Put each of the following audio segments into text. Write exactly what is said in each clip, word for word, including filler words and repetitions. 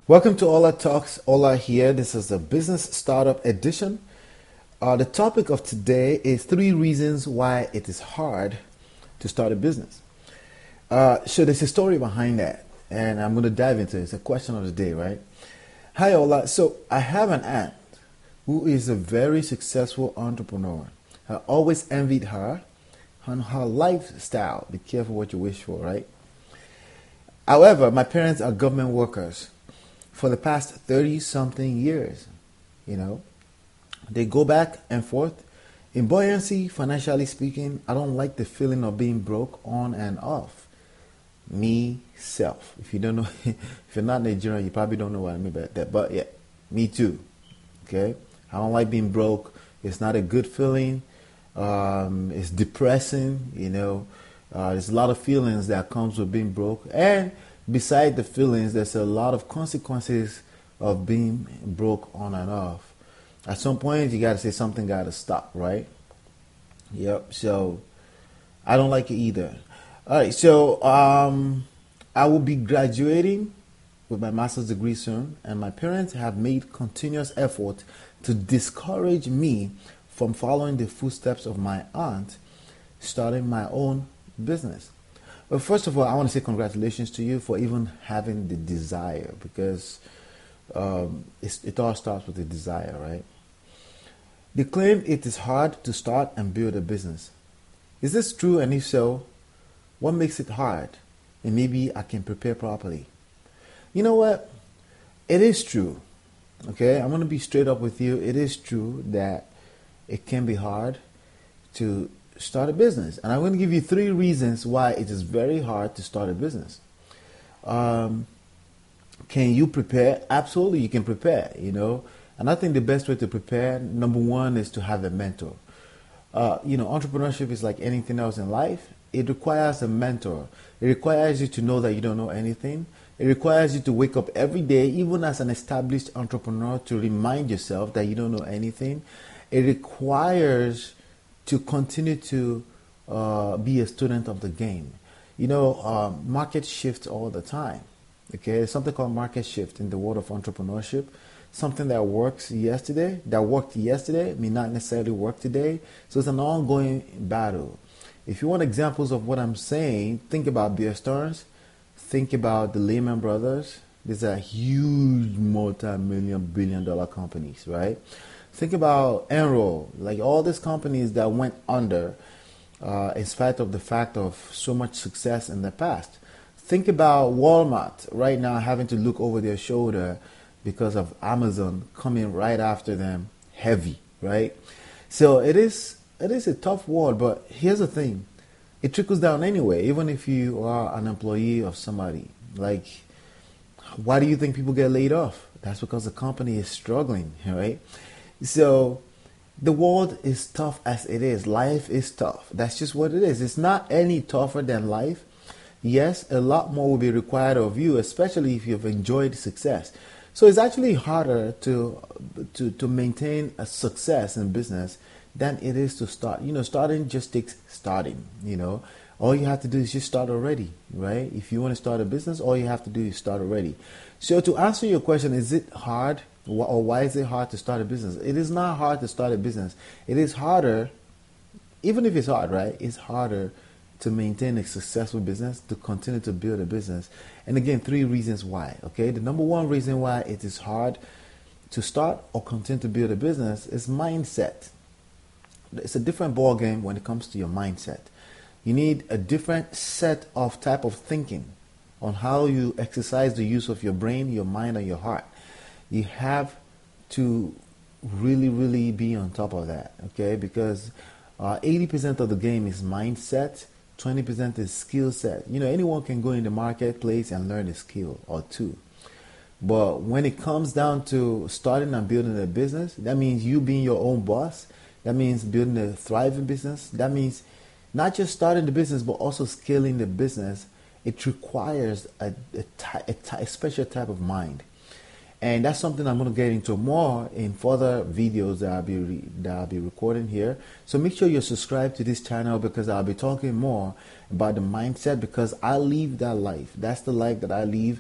Welcome to Ola Talks. Ola here. This is the Business Startup Edition. Uh, the topic of today is three reasons why it is hard to start a business. Uh, so there's a story behind that, and I'm going to dive into it. It's a question of the day, right? Hi, Ola. So I have an aunt who is a very successful entrepreneur. I always envied her on her lifestyle. Be careful what you wish for, right? However, my parents are government workers for the past thirty something years. You know, they go back and forth. In buoyancy, financially speaking, I don't like the feeling of being broke on and off. Me, self. If you don't know, if you're not Nigerian, you probably don't know what I mean by that. But yeah, me too. Okay? I don't like being broke. It's not a good feeling. Um, it's depressing, you know. Uh, there's a lot of feelings that comes with being broke. And beside the feelings, there's a lot of consequences of being broke on and off. At some point, you got to say something got to stop, right? Yep. So I don't like it either. All right. So um, I will be graduating with my master's degree soon, and my parents have made continuous effort to discourage me from following the footsteps of my aunt, starting my own business. Well, first of all, I want to say congratulations to you for even having the desire, because um, it's, it all starts with the desire, right? They claim it is hard to start and build a business. Is this true? And if so, what makes it hard? And maybe I can prepare properly. You know what? It is true. Okay, I'm going to be straight up with you. It is true that it can be hard to start a business, and I'm going to give you three reasons why it is very hard to start a business. Um, can you prepare? Absolutely, you can prepare. You know, and I think the best way to prepare, number one, is to have a mentor. Uh, you know, entrepreneurship is like anything else in life. It requires a mentor. It requires you to know that you don't know anything. It requires you to wake up every day, even as an established entrepreneur, to remind yourself that you don't know anything. It requires to continue to uh, be a student of the game. You know, um, market shifts all the time. Okay, there's something called market shift in the world of entrepreneurship. Something that works yesterday, that worked yesterday, may not necessarily work today. So it's an ongoing battle. If you want examples of what I'm saying, think about Bear Stearns. Think about the Lehman Brothers. These are huge multi-million, billion-dollar companies, right? Think about Enron, like all these companies that went under uh, in spite of the fact of so much success in the past. Think about Walmart right now having to look over their shoulder because of Amazon coming right after them heavy, right? So it is it is a tough world, but here's the thing. It trickles down anyway, even if you are an employee of somebody. Like, why do you think people get laid off? That's because the company is struggling, right? So the world is tough as it is. Life is tough. That's just what it is. It's not any tougher than life. Yes, a lot more will be required of you, especially if you've enjoyed success. So it's actually harder to to to maintain a success in business than it is to start. You know, starting just takes starting, you know. All you have to do is just start already, right? If you want to start a business, all you have to do is start already. So to answer your question, is it hard? Or why is it hard to start a business? It is not hard to start a business. It is harder, even if it's hard, right? It's harder to maintain a successful business, to continue to build a business. And again, three reasons why, okay? The number one reason why it is hard to start or continue to build a business is mindset. It's a different ball game when it comes to your mindset. You need a different set of type of thinking on how you exercise the use of your brain, your mind, and your heart. You have to really, really be on top of that, okay? Because uh, eighty percent of the game is mindset, twenty percent is skill set. You know, anyone can go in the marketplace and learn a skill or two. But when it comes down to starting and building a business, that means you being your own boss. That means building a thriving business. That means not just starting the business, but also scaling the business. It requires a, a, a, a special type of mind. And that's something I'm going to get into more in further videos that I'll be re that I'll be recording here. So make sure you're subscribed to this channel, because I'll be talking more about the mindset, because I live that life. That's the life that I live,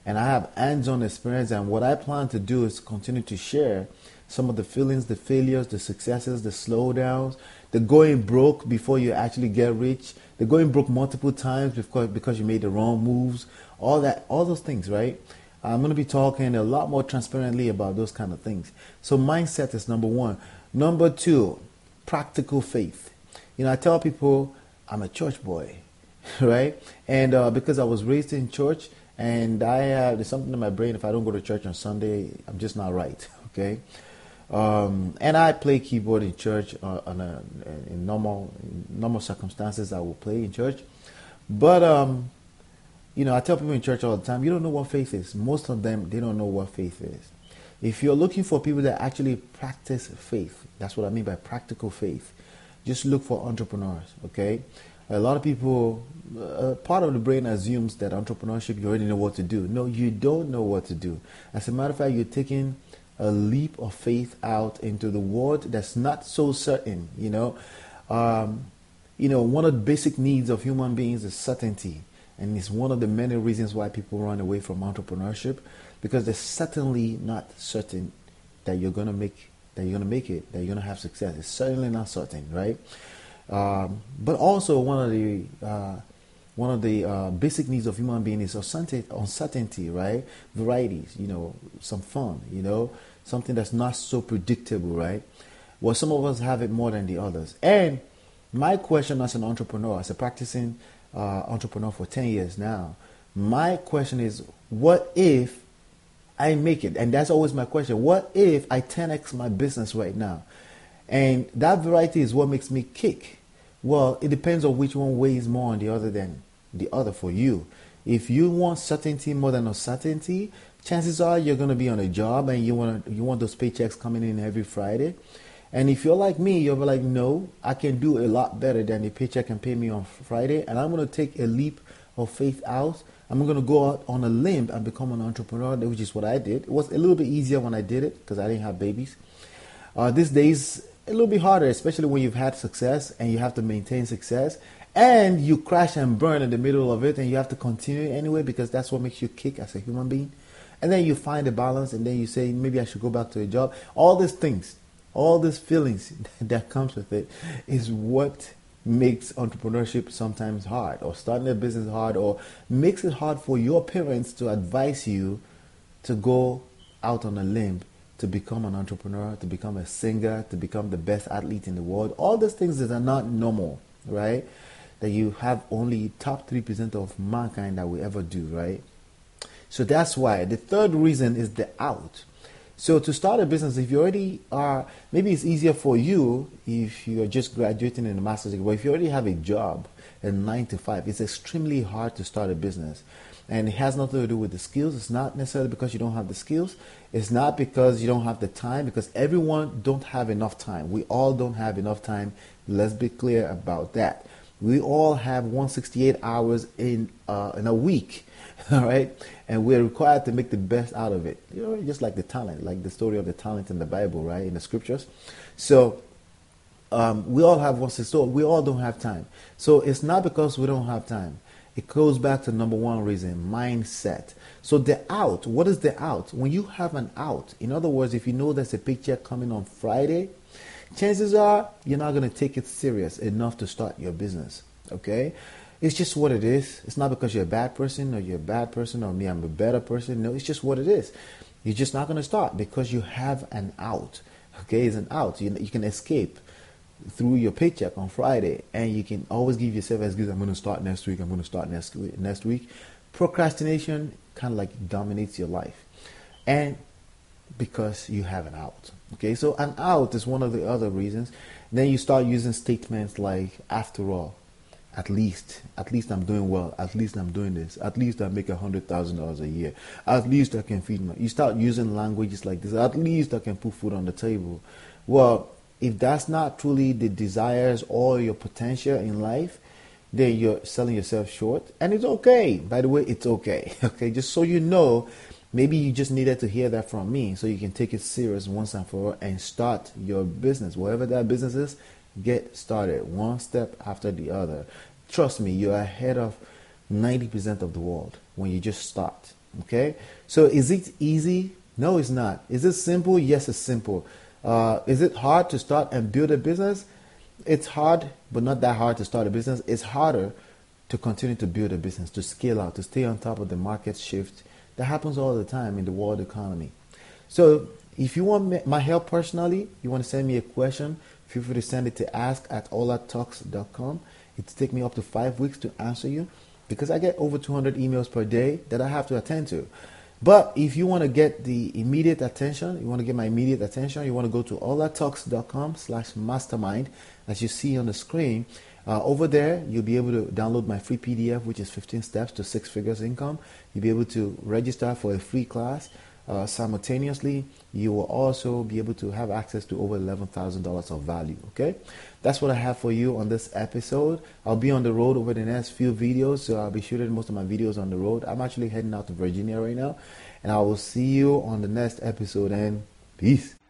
and I have hands-on experience. And what I plan to do is continue to share some of the feelings, the failures, the successes, the slowdowns, the going broke before you actually get rich, the going broke multiple times because because you made the wrong moves, all that, all those things, right? I'm going to be talking a lot more transparently about those kind of things. So mindset is number one. Number two, practical faith. You know, I tell people I'm a church boy, right? And uh, because I was raised in church, and I have there's something in my brain. If I don't go to church on Sunday, I'm just not right. Okay. Um, and I play keyboard in church uh, on a, in normal in normal circumstances. I will play in church, but um, you know, I tell people in church all the time, you don't know what faith is. Most of them, they don't know what faith is. If you're looking for people that actually practice faith, that's what I mean by practical faith. Just look for entrepreneurs. Okay. A lot of people, uh, part of the brain assumes that entrepreneurship, you already know what to do. No, you don't know what to do. As a matter of fact, you're taking a leap of faith out into the world that's not so certain. You know, um, you know, one of the basic needs of human beings is certainty, and it's one of the many reasons why people run away from entrepreneurship, because they're certainly not certain that you're gonna make that you're gonna make it, that you're gonna have success. It's certainly not certain, right? Um, but also one of the uh, one of the uh, basic needs of human being is uncertainty, right? Varieties, you know, some fun, you know, something that's not so predictable, right? Well, some of us have it more than the others. And my question as an entrepreneur, as a practicing uh, entrepreneur for ten years now, my question is, what if I make it? And that's always my question. What if I ten x my business right now? And that variety is what makes me kick. Well, it depends on which one weighs more on the other than the other for you. If you want certainty more than uncertainty, chances are you're going to be on a job and you want you want those paychecks coming in every Friday. And if you're like me, you'll be like, no, I can do a lot better than the paycheck can pay me on Friday. And I'm going to take a leap of faith out. I'm going to go out on a limb and become an entrepreneur, which is what I did. It was a little bit easier when I did it because I didn't have babies. Uh, these days, a little bit harder, especially when you've had success and you have to maintain success and you crash and burn in the middle of it and you have to continue anyway because that's what makes you kick as a human being. And then you find a balance and then you say, maybe I should go back to a job. All these things, all these feelings that comes with it is what makes entrepreneurship sometimes hard, or starting a business hard, or makes it hard for your parents to advise you to go out on a limb to become an entrepreneur, to become a singer, to become the best athlete in the world. All these things that are not normal, right? That you have only top three percent of mankind that will ever do, right? So that's why. The third reason is the out. So to start a business, if you already are, maybe it's easier for you if you're just graduating in a master's degree, but if you already have a job, a nine to five, it's extremely hard to start a business. And it has nothing to do with the skills. It's not necessarily because you don't have the skills. It's not because you don't have the time, because everyone don't have enough time. We all don't have enough time. Let's be clear about that. We all have one hundred sixty-eight hours in uh, in a week, all right? And we're required to make the best out of it. You know, just like the talent, like the story of the talent in the Bible, right, in the scriptures. So um, we all have one, so we all don't have time. So it's not because we don't have time. It goes back to number one reason, mindset. So the out, what is the out? When you have an out, in other words, if you know there's a paycheck coming on Friday, chances are you're not going to take it serious enough to start your business, okay? It's just what it is. It's not because you're a bad person or you're a bad person or me, I'm a better person. No, it's just what it is. You're just not going to start because you have an out, okay? It's an out. You, you can escape through your paycheck on Friday, and you can always give yourself as good. I'm going to start next week. I'm going to start next week. Next week, procrastination kind of like dominates your life, and because you have an out. Okay, so an out is one of the other reasons. Then you start using statements like, "After all, at least, at least I'm doing well. At least I'm doing this. At least I make a hundred thousand dollars a year. At least I can feed my." You start using languages like this. At least I can put food on the table. Well, if that's not truly the desires or your potential in life, then you're selling yourself short. And it's okay. By the way, it's okay. Okay, just so you know, maybe you just needed to hear that from me so you can take it serious once and for all and start your business. Whatever that business is, get started one step after the other. Trust me, you're ahead of ninety percent of the world when you just start. Okay, so is it easy? No, it's not. Is it simple? Yes, it's simple. Uh, is it hard to start and build a business? It's hard, but not that hard to start a business. It's harder to continue to build a business, to scale out, to stay on top of the market shift that happens all the time in the world economy. So if you want my help personally, you want to send me a question, feel free to send it to ask at ola talks dot com. It takes me up to five weeks to answer you because I get over two hundred emails per day that I have to attend to. But if you want to get the immediate attention, you want to get my immediate attention, you want to go to ola talks dot com slash mastermind, as you see on the screen. Uh, over there, you'll be able to download my free P D F, which is fifteen steps to six figures income. You'll be able to register for a free class. Uh, simultaneously, you will also be able to have access to over eleven thousand dollars of value. Okay, that's what I have for you on this episode. I'll be on the road over the next few videos, so I'll be shooting most of my videos on the road. I'm actually heading out to Virginia right now, and I will see you on the next episode, and peace.